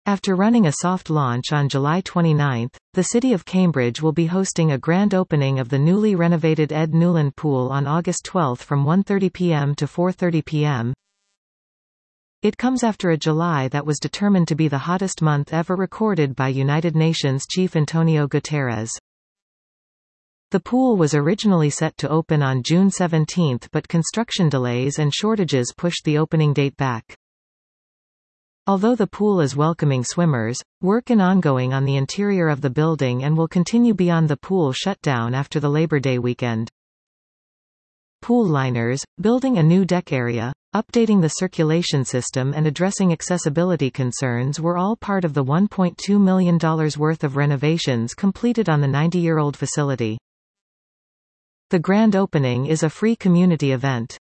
After running a soft launch on July 29, the City of Cambridge will be hosting a grand opening of the newly renovated Ed Newland Pool on August 12 from 1:30 p.m. to 4:30 p.m. It comes after a July that was determined to be the hottest month ever recorded by United Nations Chief Antonio Guterres. The pool was originally set to open on June 17, but construction delays and shortages pushed the opening date back. Although the pool is welcoming swimmers, work is ongoing on the interior of the building and will continue beyond the pool shutdown after the Labor Day weekend. Pool liners, building a new deck area, updating the circulation system and addressing accessibility concerns were all part of the $1.2 million worth of renovations completed on the 90-year-old facility. The grand opening is a free community event.